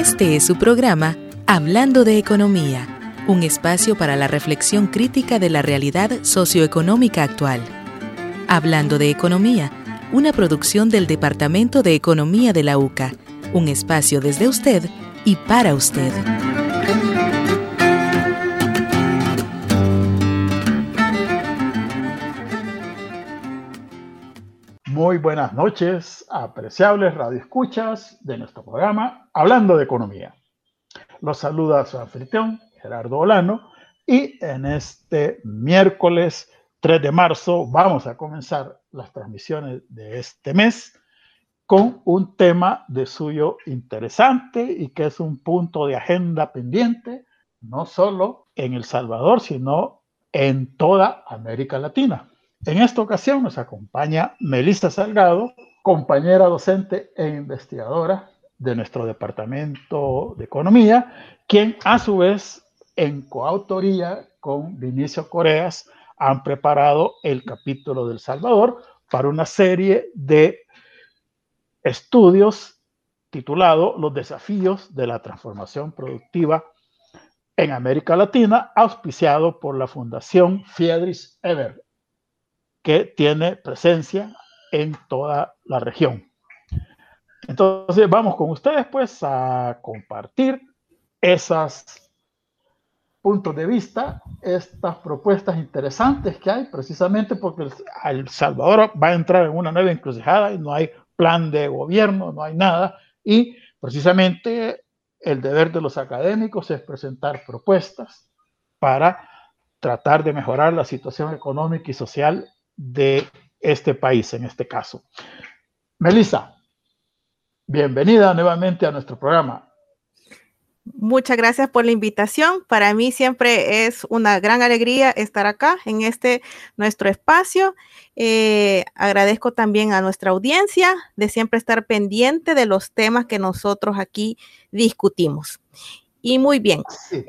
Este es su programa Hablando de Economía, un espacio para la reflexión crítica de la realidad socioeconómica actual. Hablando de Economía, una producción del Departamento de Economía de la UCA, un espacio desde usted y para usted. Muy buenas noches, apreciables radioescuchas de nuestro programa Hablando de Economía. Los saluda su anfitrión, Gerardo Olano, y en este miércoles 3 de marzo vamos a comenzar las transmisiones de este mes con un tema de suyo interesante y que es un punto de agenda pendiente, no solo en El Salvador, sino en toda América Latina. En esta ocasión nos acompaña Melissa Salgado, compañera docente e investigadora de nuestro Departamento de Economía, quien a su vez, en coautoría con Vinicio Coreas, han preparado el capítulo del Salvador para una serie de estudios titulado Los desafíos de la transformación productiva en América Latina, auspiciado por la Fundación Friedrich Ebert, que tiene presencia en toda la región. Entonces vamos con ustedes pues a compartir esos puntos de vista, estas propuestas interesantes que hay, precisamente porque El Salvador va a entrar en una nueva encrucijada y no hay plan de gobierno, no hay nada, y precisamente el deber de los académicos es presentar propuestas para tratar de mejorar la situación económica y social de este país, en este caso. Melissa, bienvenida nuevamente a nuestro programa. Muchas gracias por la invitación. Para mí siempre es una gran alegría estar acá en nuestro espacio. Agradezco también a nuestra audiencia de siempre estar pendiente de los temas que nosotros aquí discutimos. Y muy bien,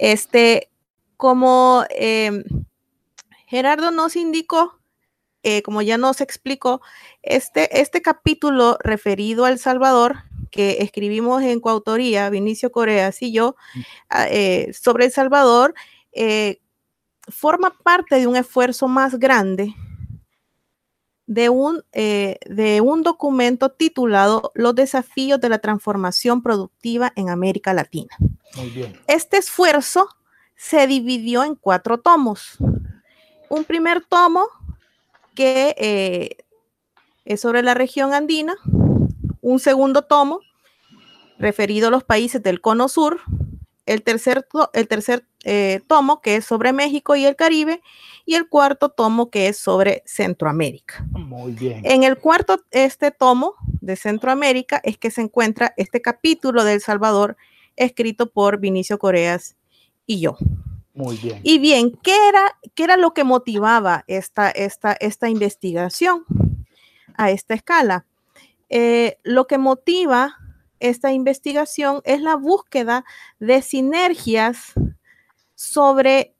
como Gerardo nos indicó, como ya nos explicó, este capítulo referido a El Salvador, que escribimos en coautoría, Vinicio Coreas y yo, sobre El Salvador, forma parte de un esfuerzo más grande de un documento titulado Los desafíos de la transformación productiva en América Latina. Muy bien. Este esfuerzo se dividió en 4 tomos. Un primer tomo que es sobre la región andina, un segundo tomo referido a los países del Cono Sur, el tercer tomo que es sobre México y el Caribe, y el cuarto tomo que es sobre Centroamérica. Muy bien. En el cuarto tomo de Centroamérica es que se encuentra este capítulo de El Salvador escrito por Vinicio Coreas y yo. Muy bien. Y bien, ¿qué era lo que motivaba esta investigación a esta escala? Lo que motiva esta investigación es la búsqueda de sinergias sobre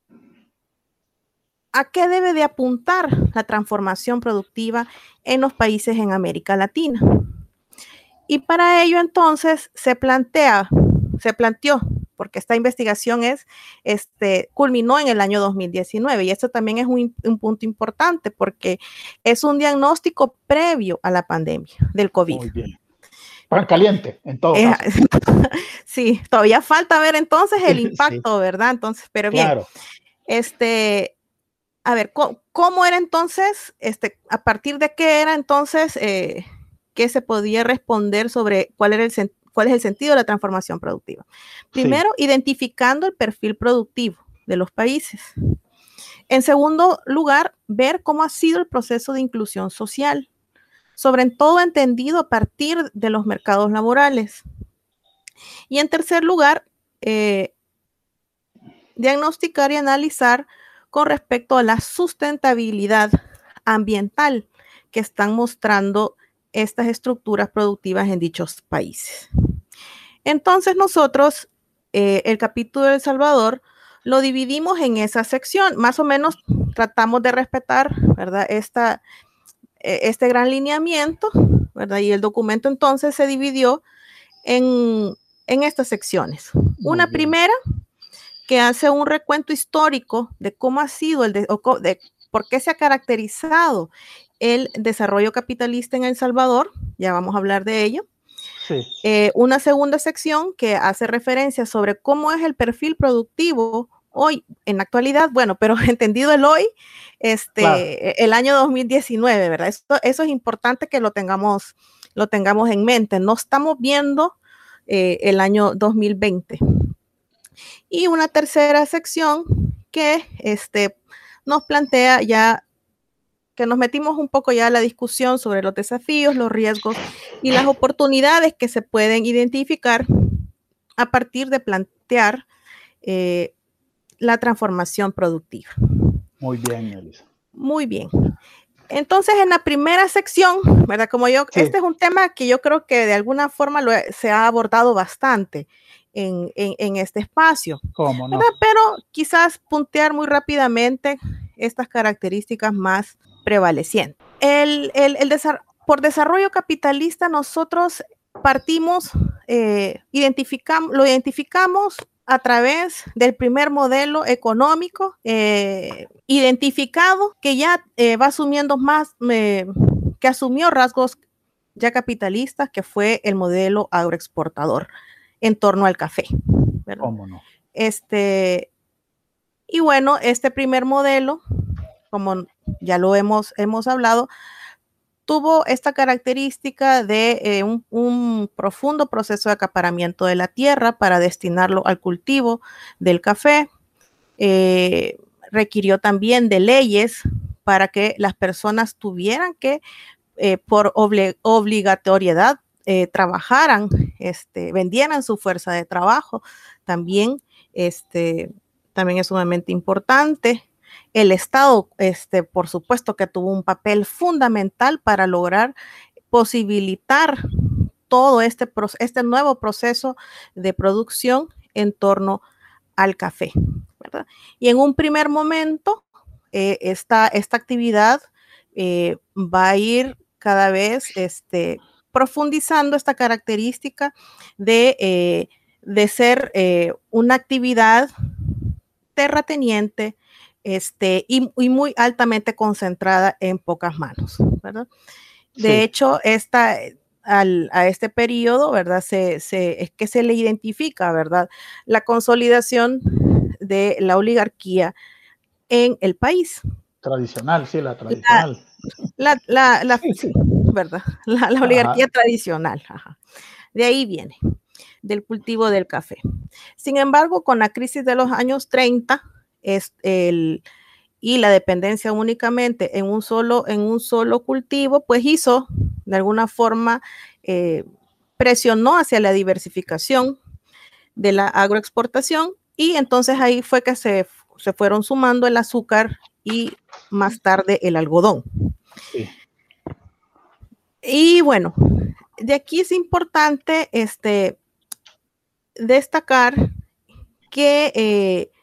a qué debe de apuntar la transformación productiva en los países en América Latina. Y para ello entonces se planteó, porque esta investigación culminó en el año 2019, y esto también es un punto importante porque es un diagnóstico previo a la pandemia del COVID. Muy bien. Pan caliente, en todo caso. Sí, todavía falta ver entonces el impacto, sí. ¿Verdad? Entonces, pero bien. Claro. A ver, ¿cómo era entonces, a partir de qué era entonces, qué se podía responder sobre cuál es el sentido de la transformación productiva? Primero, identificando el perfil productivo de los países. En segundo lugar, ver cómo ha sido el proceso de inclusión social, sobre todo entendido a partir de los mercados laborales. Y en tercer lugar, diagnosticar y analizar con respecto a la sustentabilidad ambiental que están mostrando estas estructuras productivas en dichos países. Entonces nosotros, el capítulo de El Salvador, lo dividimos en esa sección. Más o menos tratamos de respetar, ¿verdad?, este gran lineamiento, ¿verdad? Y el documento entonces se dividió en en estas secciones. Una bien. primera que hace un recuento histórico de cómo ha sido de por qué se ha caracterizado el desarrollo capitalista en El Salvador, ya vamos a hablar de ello. Sí. Una segunda sección que hace referencia sobre cómo es el perfil productivo hoy, en la actualidad, bueno, pero entendido el hoy, Claro. el año 2019, ¿verdad? Eso es importante que lo tengamos en mente. No estamos viendo el año 2020. Y una tercera sección que nos plantea ya que nos metimos un poco ya a la discusión sobre los desafíos, los riesgos y las oportunidades que se pueden identificar a partir de plantear la transformación productiva. Muy bien, Elisa. Muy bien. Entonces, en la primera sección, ¿verdad? Como yo, Sí. este es un tema que yo creo que de alguna forma se ha abordado bastante en este espacio. ¿Cómo no? ¿Verdad? Pero quizás puntear muy rápidamente estas características más prevalecientes. Por desarrollo capitalista, nosotros partimos, lo identificamos a través del primer modelo económico identificado que ya va asumiendo que asumió rasgos ya capitalistas, que fue el modelo agroexportador en torno al café, ¿verdad? ¿Cómo no? Y bueno, este primer modelo, como ya lo hemos hablado, tuvo esta característica de un profundo proceso de acaparamiento de la tierra para destinarlo al cultivo del café. Requirió también de leyes para que las personas tuvieran que, por obligatoriedad, trabajaran, vendieran su fuerza de trabajo. También es sumamente importante. El Estado, por supuesto que tuvo un papel fundamental para lograr posibilitar todo este nuevo proceso de producción en torno al café, ¿verdad? Y en un primer momento, esta actividad va a ir cada vez profundizando esta característica de ser una actividad terrateniente y muy altamente concentrada en pocas manos, ¿verdad? De Sí. hecho, a este periodo, ¿verdad? Es que se le identifica, ¿verdad? La consolidación de la oligarquía en el país. Tradicional, sí, la tradicional. Sí, ¿verdad? La oligarquía tradicional. Ajá. De ahí viene, del cultivo del café. Sin embargo, con la crisis de los años 30, y la dependencia únicamente en un solo cultivo, pues hizo, de alguna forma, presionó hacia la diversificación de la agroexportación, y entonces ahí fue que se fueron sumando el azúcar y más tarde el algodón. Sí. Y bueno, de aquí es importante destacar que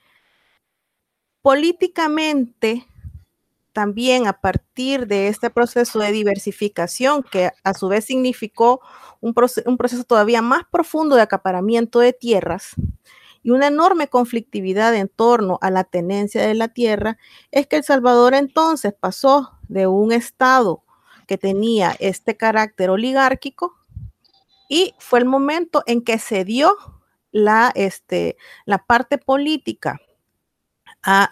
políticamente también, a partir de este proceso de diversificación, que a su vez significó un proceso todavía más profundo de acaparamiento de tierras y una enorme conflictividad en torno a la tenencia de la tierra, es que El Salvador entonces pasó de un estado que tenía este carácter oligárquico, y fue el momento en que se dio la parte política a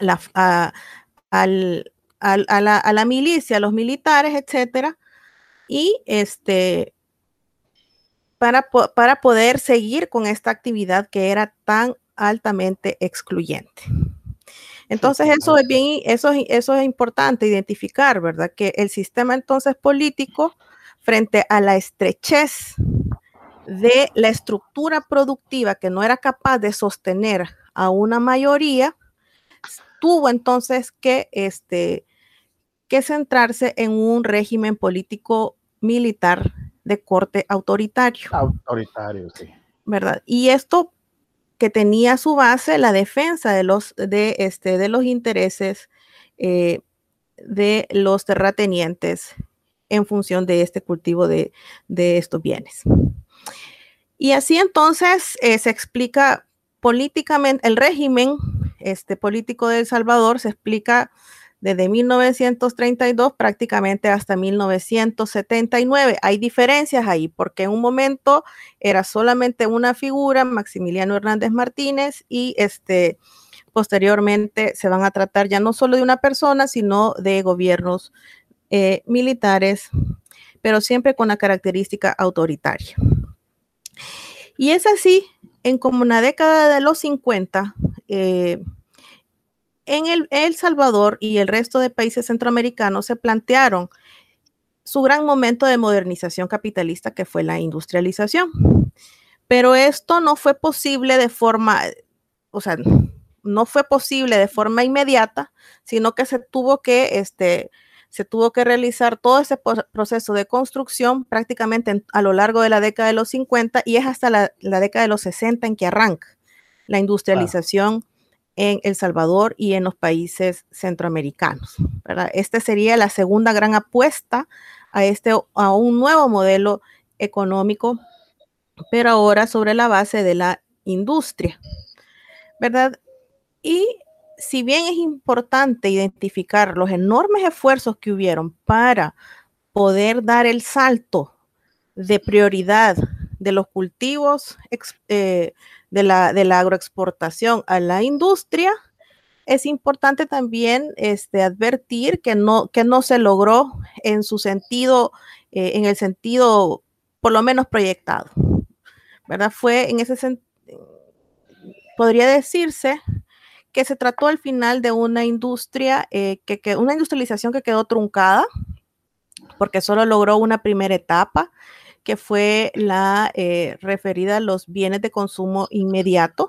la milicia, a los militares, etcétera, y para poder seguir con esta actividad que era tan altamente excluyente. Entonces, eso es importante identificar, ¿verdad? Que el sistema entonces político, frente a la estrechez de la estructura productiva que no era capaz de sostener a una mayoría, tuvo entonces que centrarse en un régimen político militar de corte autoritario. Autoritario, sí. ¿Verdad? Y esto que tenía a su base la defensa de los intereses de los terratenientes en función de este cultivo de estos bienes. Y así entonces se explica políticamente el régimen político de El Salvador, se explica desde 1932 prácticamente hasta 1979. Hay diferencias ahí, porque en un momento era solamente una figura, Maximiliano Hernández Martínez, y posteriormente se van a tratar ya no solo de una persona, sino de gobiernos militares, pero siempre con la característica autoritaria. Y es así, en como una década de los 50, en El Salvador y el resto de países centroamericanos se plantearon su gran momento de modernización capitalista, que fue la industrialización. Pero esto no fue posible de forma, no fue posible de forma inmediata, sino que se tuvo que realizar todo ese proceso de construcción prácticamente a lo largo de la década de los 50, y es hasta la década de los 60 en que arranca la industrialización en El Salvador y en los países centroamericanos, ¿verdad? Esta sería la segunda gran apuesta a un nuevo modelo económico, pero ahora sobre la base de la industria, ¿verdad? Y si bien es importante identificar los enormes esfuerzos que hubieron para poder dar el salto de prioridad de los cultivos de la agroexportación a la industria, es importante también advertir que no se logró en su sentido, en el sentido por lo menos proyectado, ¿verdad? Fue en ese sentido, podría decirse que se trató al final de una industria, una industrialización que quedó truncada, porque solo logró una primera etapa, que fue la referida a los bienes de consumo inmediato,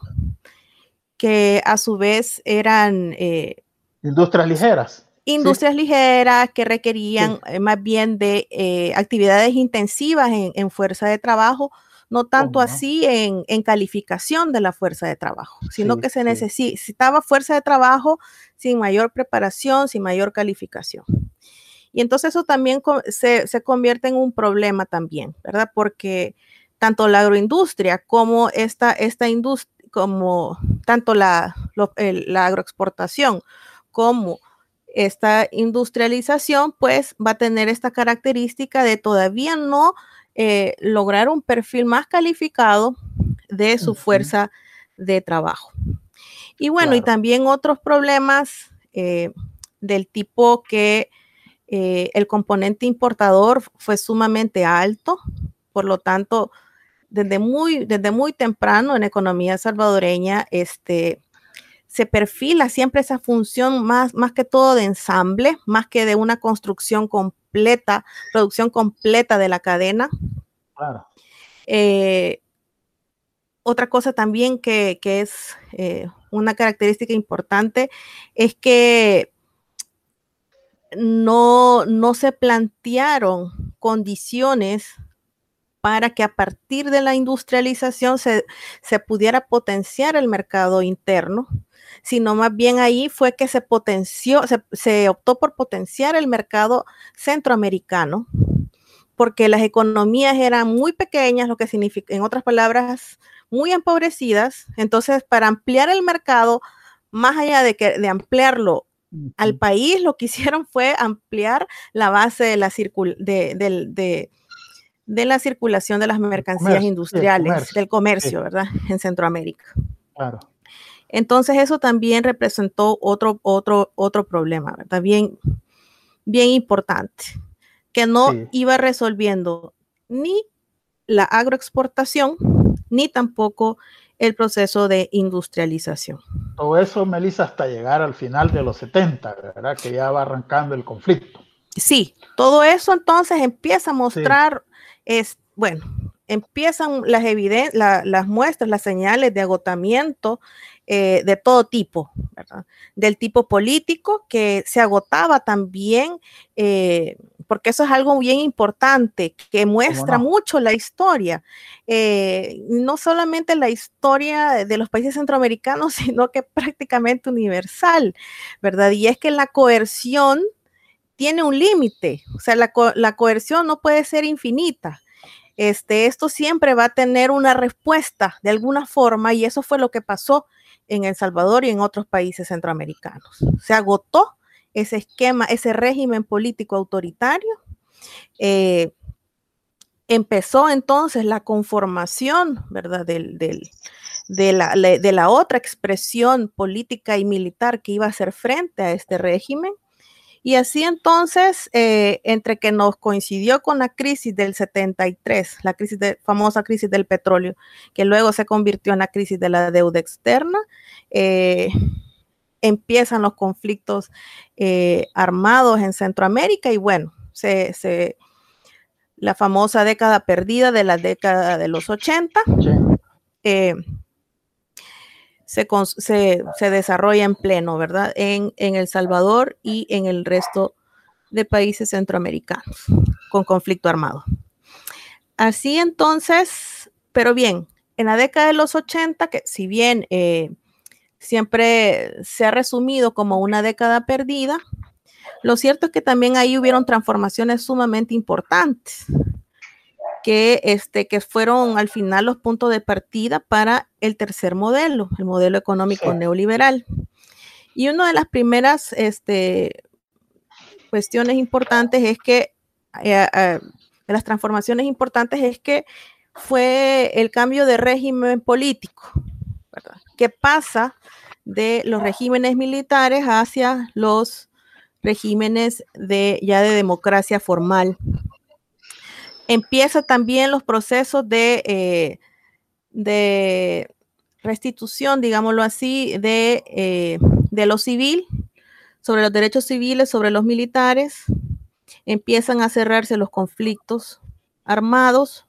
que a su vez eran industrias ligeras. Industrias ligeras que requerían más bien de actividades intensivas en fuerza de trabajo, no tanto así en calificación de la fuerza de trabajo, sino que se necesitaba fuerza de trabajo sin mayor preparación, sin mayor calificación. Y entonces eso también se convierte en un problema también, ¿verdad? Porque tanto la agroindustria como esta industria, como tanto la agroexportación como esta industrialización, pues va a tener esta característica de todavía no lograr un perfil más calificado de su fuerza de trabajo. Y bueno, y también otros problemas del tipo que el componente importador fue sumamente alto, por lo tanto, desde muy temprano en la economía salvadoreña, se perfila siempre esa función más que todo de ensamble, más que de una construcción completa, producción completa de la cadena. Claro. Otra cosa también que es una característica importante es que no se plantearon condiciones para que a partir de la industrialización se pudiera potenciar el mercado interno, sino más bien ahí fue que se optó por potenciar el mercado centroamericano, porque las economías eran muy pequeñas, lo que significa, en otras palabras, muy empobrecidas. Entonces, para ampliar el mercado, más allá de ampliarlo al país, lo que hicieron fue ampliar la base de la circulación de las mercancías industriales, del comercio, ¿verdad? En Centroamérica. Claro. Entonces eso también representó otro problema, ¿verdad? Bien importante, que no iba resolviendo ni la agroexportación, ni tampoco el proceso de industrialización. Todo eso, Melissa, hasta llegar al final de los 70, ¿verdad? Que ya va arrancando el conflicto. Sí, todo eso entonces empieza a mostrar, empiezan las muestras, las señales de agotamiento de todo tipo, ¿verdad? Del tipo político, que se agotaba también, porque eso es algo bien importante, que muestra mucho la historia, no solamente la historia de los países centroamericanos, sino que prácticamente universal, ¿verdad? Y es que la coerción tiene un límite, o sea, la coerción no puede ser infinita. esto siempre va a tener una respuesta de alguna forma, y eso fue lo que pasó en El Salvador y en otros países centroamericanos. Se agotó ese esquema, ese régimen político autoritario. Empezó entonces la conformación, ¿verdad?, de la otra expresión política y militar que iba a hacer frente a este régimen. Y así entonces, entre que nos coincidió con la crisis del 73, la famosa crisis del petróleo, que luego se convirtió en la crisis de la deuda externa, empiezan los conflictos armados en Centroamérica y bueno, la famosa década perdida de la década de los 80 se desarrolla en pleno, ¿verdad? En El Salvador y en el resto de países centroamericanos con conflicto armado. Así entonces, pero bien, en la década de los 80, que si bien siempre se ha resumido como una década perdida, lo cierto es que también ahí hubieron transformaciones sumamente importantes que fueron al final los puntos de partida para el tercer modelo, el modelo económico neoliberal. Y una de las primeras cuestiones importantes es que, de las transformaciones importantes es que fue el cambio de régimen político, ¿verdad?, que pasa de los regímenes militares hacia los regímenes ya de democracia formal. Empieza también los procesos de restitución, digámoslo así, de lo civil, sobre los derechos civiles, sobre los militares. Empiezan a cerrarse los conflictos armados.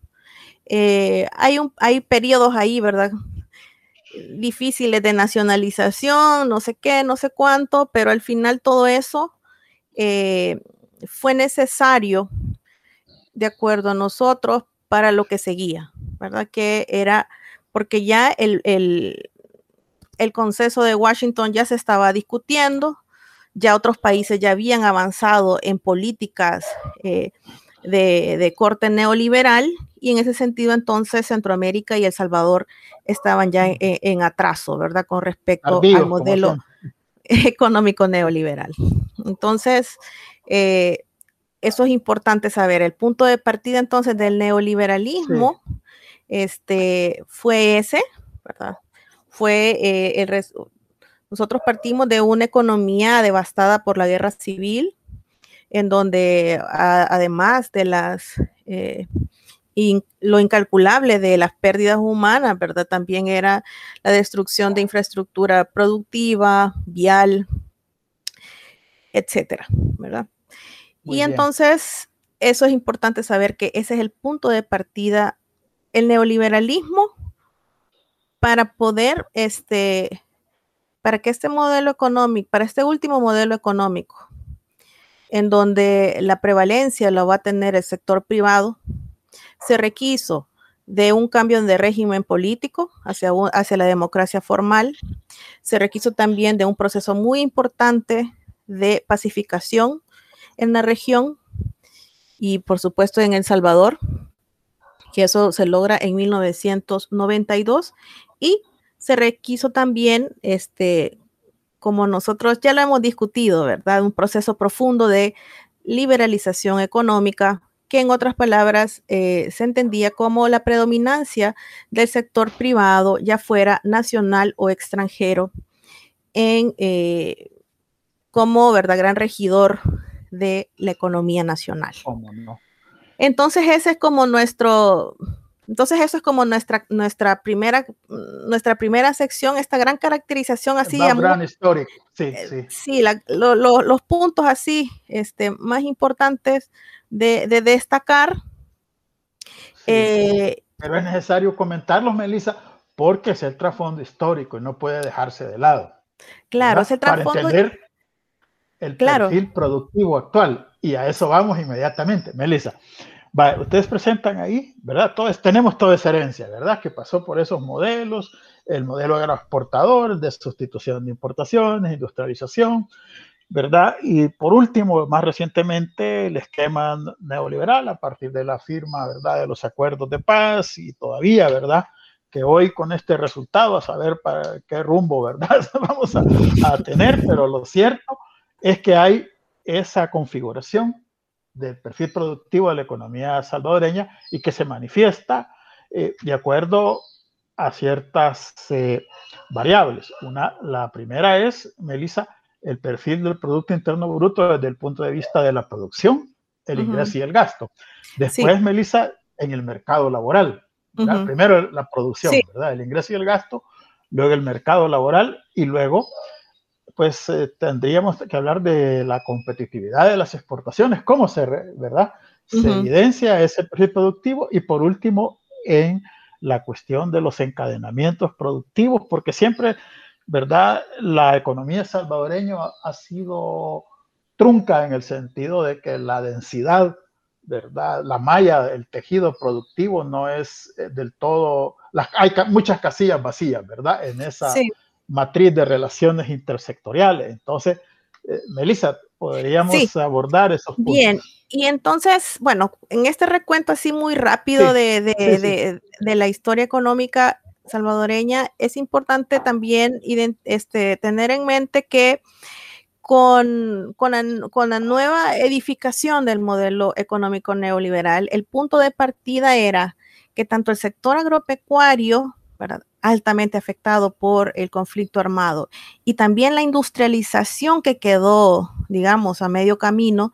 Hay periodos ahí, ¿verdad?, difíciles de nacionalización, no sé qué, no sé cuánto, pero al final todo eso fue necesario, de acuerdo a nosotros, para lo que seguía, ¿verdad? Que era porque ya el consenso de Washington ya se estaba discutiendo, ya otros países ya habían avanzado en políticas de corte neoliberal, y en ese sentido entonces Centroamérica y El Salvador estaban ya en atraso, ¿verdad?, con respecto al modelo económico neoliberal. Entonces, eso es importante saber. El punto de partida entonces del neoliberalismo fue ese, ¿verdad? Nosotros partimos de una economía devastada por la guerra civil, en donde además de lo incalculable de las pérdidas humanas, ¿verdad?, también era la destrucción de infraestructura productiva, vial, etcétera, ¿verdad? Muy bien. Entonces, eso es importante saber, que ese es el punto de partida, el neoliberalismo, para poder, para que este modelo económico, para este último modelo económico, en donde la prevalencia lo va a tener el sector privado, se requiso de un cambio de régimen político hacia la democracia formal. Se requiso también de un proceso muy importante de pacificación en la región y, por supuesto, en El Salvador, que eso se logra en 1992, y se requiso también, como nosotros ya lo hemos discutido, ¿verdad?, un proceso profundo de liberalización económica, que en otras palabras se entendía como la predominancia del sector privado, ya fuera nacional o extranjero, como, ¿verdad?, gran regidor de la economía nacional. ¿Cómo no? Entonces eso es como nuestra primera sección, esta gran caracterización así. Gran histórico, sí. Sí, los puntos así más importantes de destacar. Sí, pero es necesario comentarlos, Melissa, porque es el trasfondo histórico y no puede dejarse de lado. Claro, es el trasfondo. Para entender el perfil productivo actual, y a eso vamos inmediatamente. Melissa, ustedes presentan ahí, ¿verdad? Tenemos toda esa herencia, ¿verdad?, que pasó por esos modelos, el modelo agroexportador, de sustitución de importaciones, industrialización, ¿verdad? Y por último, más recientemente, el esquema neoliberal a partir de la firma, ¿verdad?, de los acuerdos de paz y todavía, ¿verdad?, que hoy con este resultado a saber para qué rumbo, ¿verdad?, vamos a tener, pero lo cierto es que hay esa configuración del perfil productivo de la economía salvadoreña y que se manifiesta de acuerdo a ciertas variables. La primera es, Melissa, el perfil del Producto Interno Bruto desde el punto de vista de la producción, el ingreso y el gasto. Después, Sí. Melissa, en el mercado laboral. Primero la producción, sí. ¿verdad? El ingreso y el gasto, luego el mercado laboral y luego pues tendríamos que hablar de la competitividad de las exportaciones, cómo ¿verdad? Se evidencia ese perfil productivo y por último en la cuestión de los encadenamientos productivos, porque siempre, ¿verdad? La economía salvadoreña ha sido trunca en el sentido de que la densidad, ¿verdad? La malla, el tejido productivo no es del todo, hay muchas casillas vacías, ¿verdad? En esa matriz de relaciones intersectoriales. Entonces, Melissa, podríamos abordar esos puntos. Bien, y entonces, bueno, en este recuento así muy rápido de la historia económica salvadoreña, es importante también tener en mente que con la nueva edificación del modelo económico neoliberal, el punto de partida era que tanto el sector agropecuario, ¿verdad?, altamente afectado por el conflicto armado, y también la industrialización que quedó, digamos, a medio camino,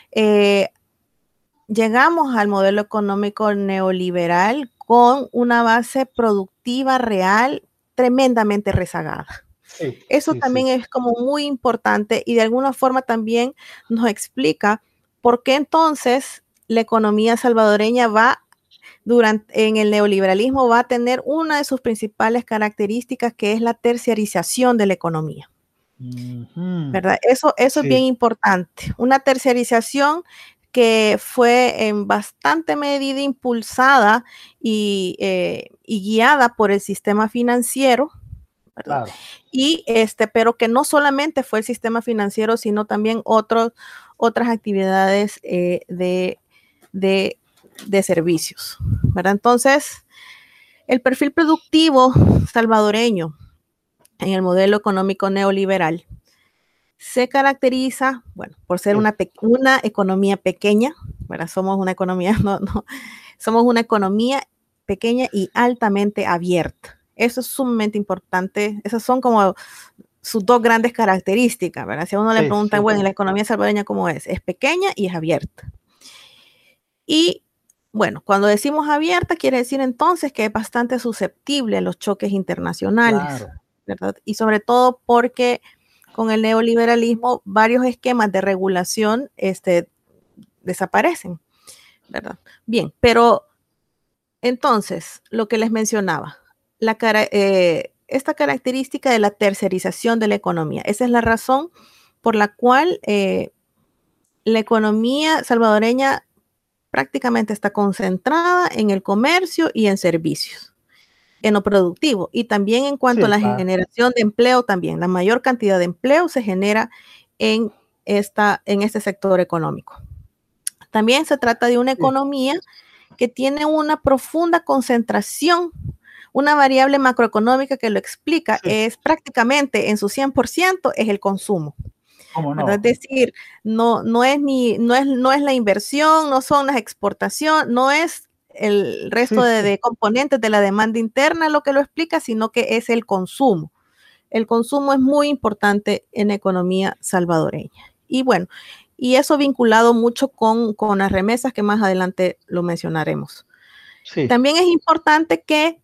llegamos al modelo económico neoliberal con una base productiva real tremendamente rezagada. Eso también es como muy importante y de alguna forma también nos explica por qué entonces la economía salvadoreña en el neoliberalismo va a tener una de sus principales características, que es la terciarización de la economía. ¿Verdad? Eso es bien importante. Una terciarización que fue en bastante medida impulsada y guiada por el sistema financiero, ¿verdad? Claro. Y pero que no solamente fue el sistema financiero, sino también otras actividades de servicios, ¿verdad? Entonces, el perfil productivo salvadoreño en el modelo económico neoliberal se caracteriza, bueno, por ser una economía pequeña, ¿verdad? Somos una economía, somos una economía pequeña y altamente abierta. Eso es sumamente importante. Esas son como sus dos grandes características, ¿verdad? Si a uno le preguntan, bueno, ¿y la economía salvadoreña cómo es? Es pequeña y es abierta. Y bueno, cuando decimos abierta, quiere decir entonces que es bastante susceptible a los choques internacionales, ¿verdad? Y sobre todo porque con el neoliberalismo varios esquemas de regulación desaparecen, ¿verdad? Bien, pero entonces, lo que les mencionaba, esta característica de la tercerización de la economía, esa es la razón por la cual la economía salvadoreña prácticamente está concentrada en el comercio y en servicios, en lo productivo, y también en cuanto a la generación de empleo también. La mayor cantidad de empleo se genera en este sector económico. También se trata de una economía que tiene una profunda concentración, una variable macroeconómica que lo explica, es prácticamente en su 100% es el consumo. No? Es decir, no es la inversión, no son las exportaciones, no es el resto de componentes de la demanda interna lo que lo explica, sino que es el consumo. El consumo es muy importante en la economía salvadoreña. Y bueno, y eso vinculado mucho con las remesas, que más adelante lo mencionaremos. También es importante que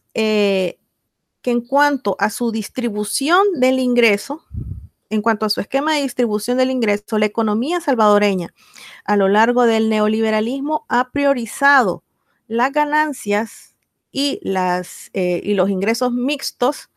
en cuanto a su distribución del ingreso, en cuanto a su esquema de distribución del ingreso, la economía salvadoreña a lo largo del neoliberalismo ha priorizado las ganancias y los ingresos mixtos,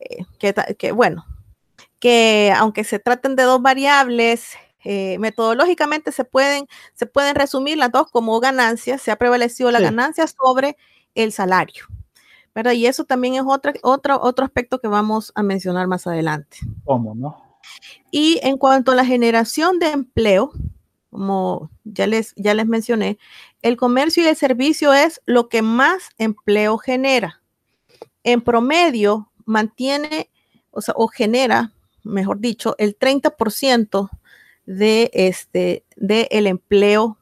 que aunque se traten de dos variables, metodológicamente se pueden resumir las dos como ganancias. Se ha prevalecido la ganancia sobre el salario, ¿verdad? Y eso también es otro aspecto que vamos a mencionar más adelante. ¿Cómo no? Y en cuanto a la generación de empleo, como ya les mencioné, el comercio y el servicio es lo que más empleo genera. En promedio, mantiene, o genera, mejor dicho, el 30% de el empleo,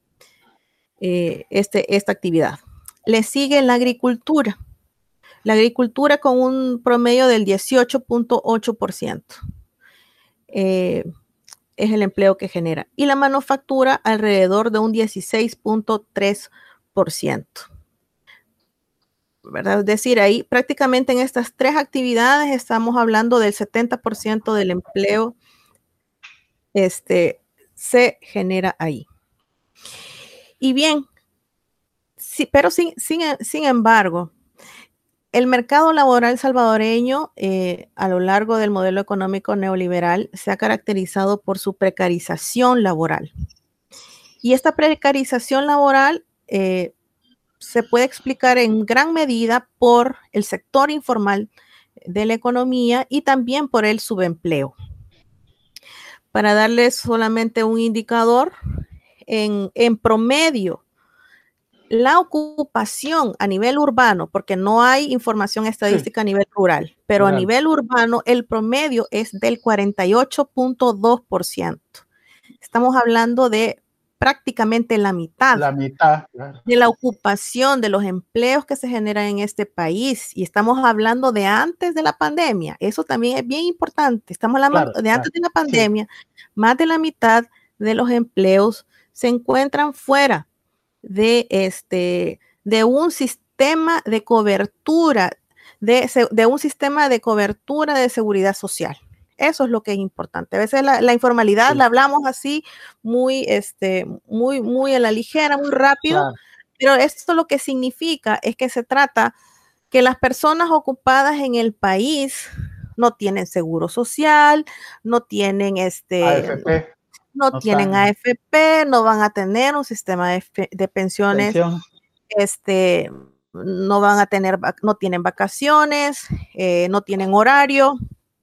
esta actividad. Le sigue la agricultura. La agricultura con un promedio del 18.8%. Es el empleo que genera. Y la manufactura alrededor de un 16.3%. ¿Verdad? Es decir, ahí prácticamente en estas tres actividades estamos hablando del 70% del empleo se genera ahí. Y bien, sí, pero sin embargo, el mercado laboral salvadoreño a lo largo del modelo económico neoliberal se ha caracterizado por su precarización laboral. Y esta precarización laboral se puede explicar en gran medida por el sector informal de la economía y también por el subempleo. Para darles solamente un indicador, en promedio, la ocupación a nivel urbano, porque no hay información estadística a nivel rural, pero a nivel urbano el promedio es del 48.2%. Estamos hablando de prácticamente la mitad de la ocupación, de los empleos que se generan en este país. Y estamos hablando de antes de la pandemia. Eso también es bien importante. Estamos hablando de antes de la pandemia. Más de la mitad de los empleos se encuentran fuera de un sistema de cobertura, de un sistema de cobertura de seguridad social. Eso es lo que es importante. A veces la informalidad la hablamos así muy a la ligera, muy rápido, pero esto lo que significa es que se trata que las personas ocupadas en el país no tienen seguro social, no tienen AFP. No tienen AFP, no van a tener un sistema de pensiones, no tienen vacaciones, no tienen horario,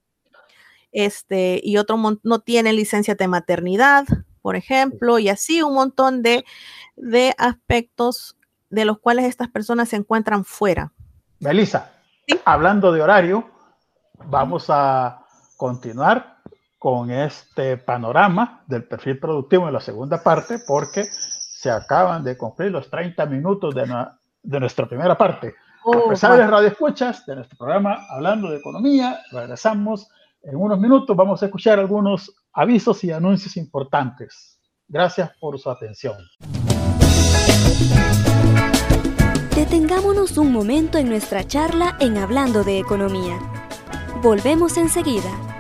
y no tienen licencia de maternidad, por ejemplo, y así un montón de aspectos de los cuales estas personas se encuentran fuera. Melissa, hablando de horario, vamos a continuar con este panorama del perfil productivo en la segunda parte, porque se acaban de cumplir los 30 minutos de nuestra primera parte. A pesar de radioescuchas de nuestro programa Hablando de Economía, regresamos en unos minutos. Vamos a escuchar algunos avisos y anuncios importantes. Gracias por su atención. Detengámonos un momento en nuestra charla en Hablando de Economía. Volvemos enseguida.